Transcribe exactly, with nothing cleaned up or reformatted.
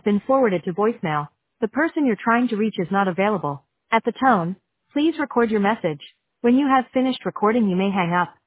been forwarded to voicemail. The person you're trying to reach is not available. At the tone, please record your message. When you have finished recording, you may hang up.